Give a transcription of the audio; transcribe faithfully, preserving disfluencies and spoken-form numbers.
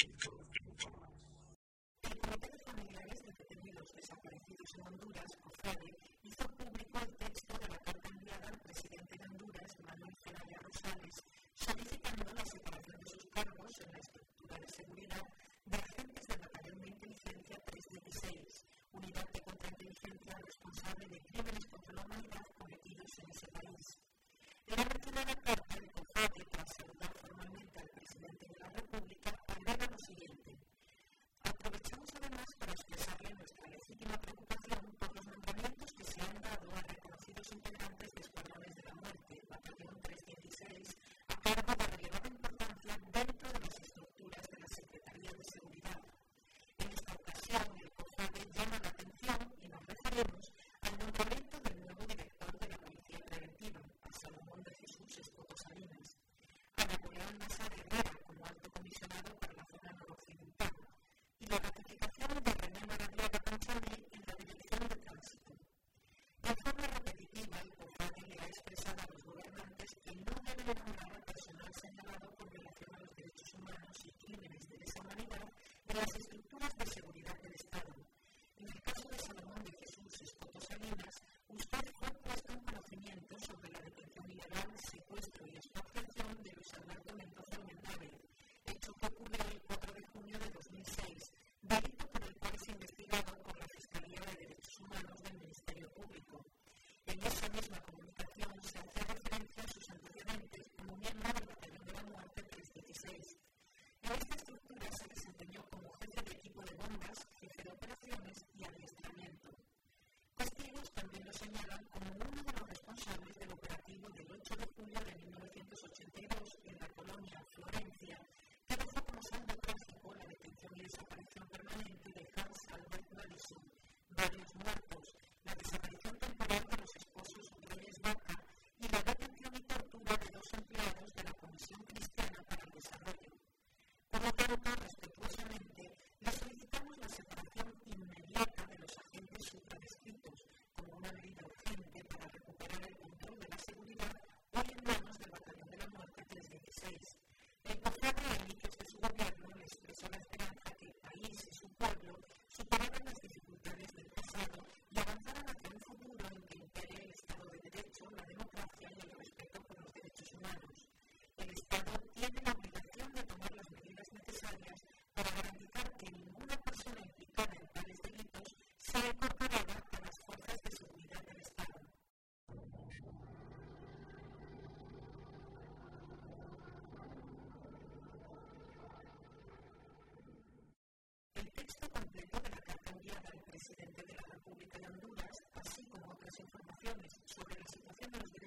El Comité de Familiares de Detenidos Desaparecidos en Honduras, COFADE, hizo público el texto de la carta enviada al presidente de Honduras, Manuel Zelaya Rosales, solicitando la separación de sus cargos en la estructura de seguridad de agentes del Batallón de Inteligencia trescientos dieciséis, unidad de contrainteligencia responsable de crímenes contra la humanidad cometidos en ese país. En la mencionada carta, el COFADE, tras saludar formalmente al presidente de la República, agrega lo siguiente. Aprovechamos además para expresarle nuestra legítima preocupación por los nombramientos que se han dado a reconocidos integrantes de Escuadrones de la Muerte, Batallón trescientos dieciséis, a cargo de relevada importancia dentro de las estructuras de la Secretaría de Seguridad. En esta ocasión, el COFADE llama la atención y nos referimos al nombramiento del nuevo director de la Policía Preventiva, a Salomón de Jesús Escoto Salinas, a Napoleón Nazar Herrera como alto comisionado para la zona noroccidental, y la ratificación de René Maradiaga Panchani en la Dirección de Tránsito. De forma repetitiva, el COFADE le ha expresado a los gobernantes que no deben nombrar al personal señalado con relación a los derechos humanos y crímenes de lesa humanidad en las estructuras de seguridad del Estado. En el caso de Salomón de Jesús Escoto Salinas, usted fue puesto en conocimiento sobre la detención ilegal, secuestro y expatriación de Luis Alberto Mendoza Mendável, hecho que ocurrió el cuatro de junio de dos mil seis, delito por el cual es investigado por la Fiscalía de Derechos Humanos del Ministerio Público. En esa misma comunicación se hace referencia a sus antecedentes como miembro del Batallón de la Muerte trescientos dieciséis. En esta estructura se desempeñó como jefe de equipo de bombas, jefe de operaciones y adiestramiento. Testigos también lo señalan como uno de los responsables del operativo del ocho de julio de mil novecientos ochenta y dos en la colonia Florencia, que dejó como saldo trágico la detención y desaparición permanente de Hans Albert Madison, varios muertos, la desaparición temporal de los esposos Reyes Vaca y la detención y tortura de dos empleados de la Comisión Cristiana para el Desarrollo. Por lo tanto, respetuosamente, le solicitamos la separación inmediata de los agentes supradescritos como una medida urgente para recuperar el control de la seguridad hoy en manos del Batallón de la Muerte trescientos dieciséis. El COFADE, a inicios de su gobierno, le expresó la esperanza que el país y su pueblo superaran las dificultades del pasado y avanzaran hacia un futuro en que impere el Estado de Derecho, la democracia y el respeto por los derechos humanos. El Estado tiene la obligación de tomar las medidas necesarias para garantizar que ninguna persona implicada en tales delitos sea incorporada a las fuerzas de seguridad del Estado. El texto completo de la carta enviada al presidente de la República de Honduras, así como otras informaciones sobre la situación de los derechos